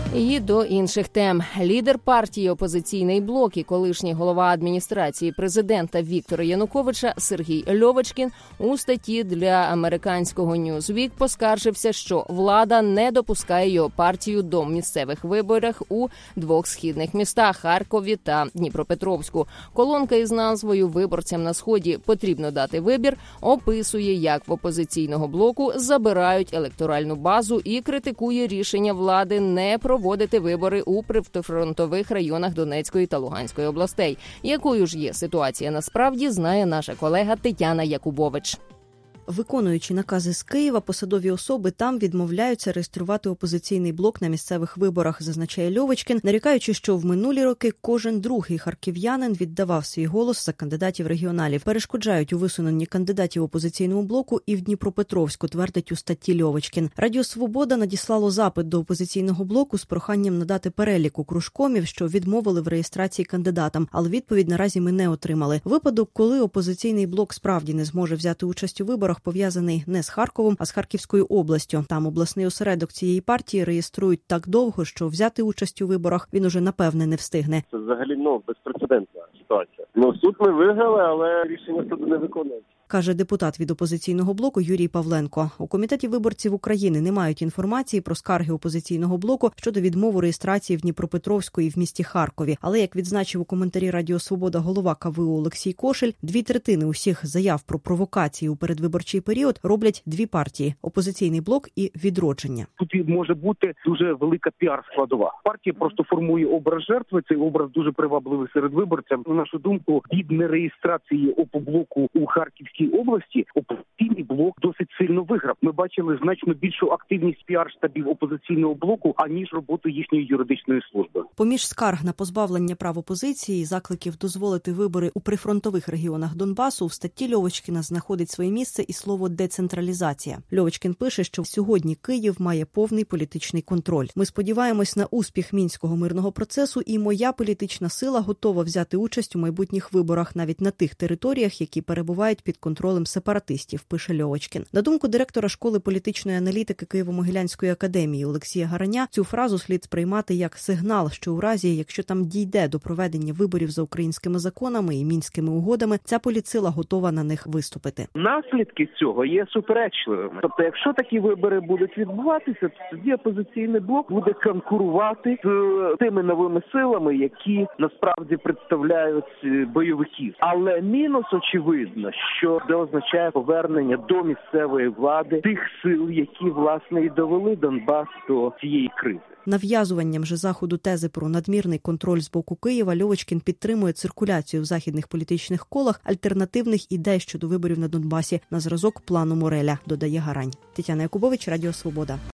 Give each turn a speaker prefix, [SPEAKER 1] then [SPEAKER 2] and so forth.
[SPEAKER 1] І до інших тем. Лідер партії «Опозиційний блок» і колишній голова адміністрації президента Віктора Януковича Сергій Льовочкін у статті для американського Newsweek поскаржився, що влада не допускає його партію до місцевих виборів у двох східних містах – Харкові та Дніпропетровську. Колонка із назвою «Виборцям на Сході потрібно дати вибір» описує, як в «Опозиційного блоку» забирають електоральну базу і критикує рішення влади не проводити вибори у прифронтових районах Донецької та Луганської областей. Якою ж є ситуація насправді, знає наша колега Тетяна Якубович.
[SPEAKER 2] Виконуючи накази з Києва, посадові особи там відмовляються реєструвати «Опозиційний блок» на місцевих виборах, зазначає Льовочкін, нарікаючи, що в минулі роки кожен другий харків'янин віддавав свій голос за кандидатів регіоналів. Перешкоджають у висуненні кандидатів «Опозиційному блоку» і в Дніпропетровську, твердить у статті Льовочкін. Радіо «Свобода» надіслало запит до «Опозиційного блоку» з проханням надати перелік окружкомів, що відмовили в реєстрації кандидатам, але відповідь наразі ми не отримали. Випадок, коли «Опозиційний блок» справді не зможе взяти участь у виборах, пов'язаний не з Харковом, а з Харківською областю. Там обласний осередок цієї партії реєструють так довго, що взяти участь у виборах він уже, напевне, не встигне.
[SPEAKER 3] Це взагалі, безпрецедентна ситуація. Суд ми виграли, але рішення суду не виконується.
[SPEAKER 2] Каже депутат від «Опозиційного блоку» Юрій Павленко. У Комітеті виборців України не мають інформації про скарги «Опозиційного блоку» щодо відмови реєстрації в Дніпропетровську і в місті Харкові. Але, як відзначив у коментарі Радіо Свобода голова КВУ Олексій Кошель, 2/3 усіх заяв про провокації у передвиборчий період роблять дві партії – «Опозиційний блок» і «Відродження».
[SPEAKER 4] Тут може бути дуже велика піар-складова. Партія просто формує образ жертви, цей образ дуже привабливий серед виборців. На нашу думку, від нереєстрації ОПО-блоку у Харківській області «Опозиційний блок» досить сильно виграв. Ми бачили значно більшу активність піар-штабів «Опозиційного блоку», аніж роботу їхньої юридичної служби.
[SPEAKER 2] Поміж скарг на позбавлення прав опозиції і закликів дозволити вибори у прифронтових регіонах Донбасу в статті Льовочкіна знаходить своє місце і слово «децентралізація». Льовочкін пише, що сьогодні Київ має повний політичний контроль. Ми сподіваємось на успіх мінського мирного процесу, і моя політична сила готова взяти участь у майбутніх виборах навіть на тих територіях, які перебувають під контролем сепаратистів, пише Льовочкін. На думку директора школи політичної аналітики Києво-Могилянської академії Олексія Гараня, цю фразу слід сприймати як сигнал, що у разі, якщо там дійде до проведення виборів за українськими законами і мінськими угодами, ця політсила готова на них виступити.
[SPEAKER 4] Наслідки цього є суперечливими. Тобто, якщо такі вибори будуть відбуватися, то тоді «Опозиційний блок» буде конкурувати з тими новими силами, які насправді представляють бойовиків. Але мінус очевидно, що це означає повернення до місцевої влади тих сил, які, власне, і довели Донбас до цієї кризи.
[SPEAKER 2] Нав'язуванням же Заходу тези про надмірний контроль з боку Києва Льовочкін підтримує циркуляцію в західних політичних колах альтернативних ідей щодо виборів на Донбасі на зразок плану Мореля, додає Гарань. Тетяна Якубович, Радіо Свобода.